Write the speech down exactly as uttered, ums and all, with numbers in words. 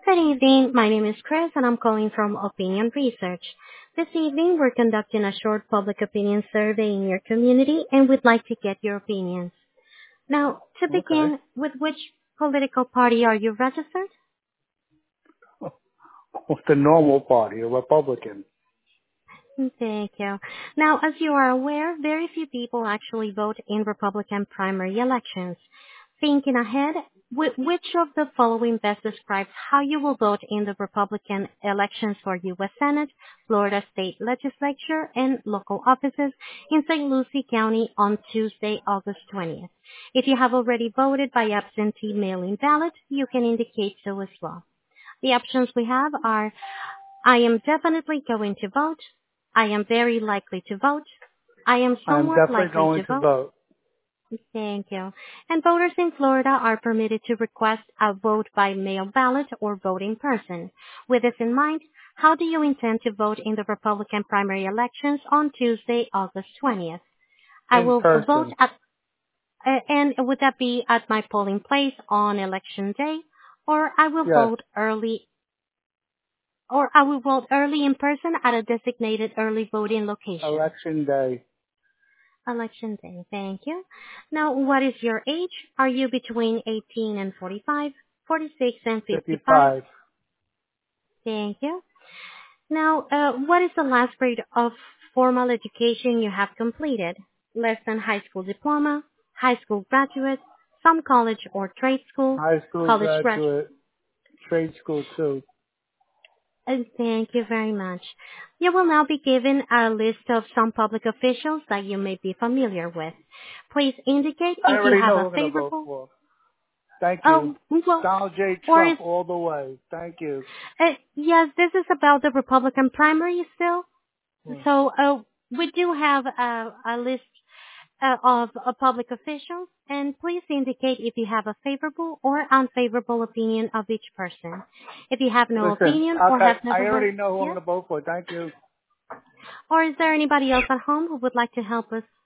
Good evening. My name is Chris, and I'm calling from Opinion Research. This evening, we're conducting a short public opinion survey in your community, and we'd like to get your opinions. Now, to Okay. begin, with which political party are you registered? With the normal party, a Republican. Thank you. Now, as you are aware, very few people actually vote in Republican primary elections. Thinking ahead, wh- which of the following best describes how you will vote in the Republican elections for U S Senate, Florida State Legislature, and local offices in Saint Lucie County on Tuesday, August twentieth? If you have already voted by absentee mailing ballot, you can indicate so as well. The options we have are I am definitely going to vote, I am very likely to vote, I am I'm somewhat definitely likely going to to vote. vote. Thank you. And voters in Florida are permitted to request a vote by mail ballot or vote in person. With this in mind, how do you intend to vote in the Republican primary elections on Tuesday, August twentieth? I In will vote person. at, uh, and would that be at my polling place on election day, or I will Yes. vote early, or I will vote early in person at a designated early voting location? Election day. Election day. Thank you. Now, what is your age? Are you between eighteen and forty-five, forty-six and fifty-five? fifty-five. Thank you. Now, uh, what is the last grade of formal education you have completed? Less than high school diploma, high school graduate, some college or trade school, High school college graduate. graduate. Trade school too. Uh, Thank you very much. You will now be given a list of some public officials that you may be familiar with. Please indicate I if you already have know who a I'm going to vote favorable. for. Thank Oh, you. well, Donald J. or is, Trump all the way. Thank you. uh, yes, this is about the Republican primary still. Hmm. So, uh, we do have a, a list uh, of uh, public officials, and please indicate if you have a favorable or unfavorable opinion of each person. If you have no Listen, opinion or okay, have I never voted, already know who I'm yes? going to vote for. Thank you. Or is there anybody else at home who would like to help us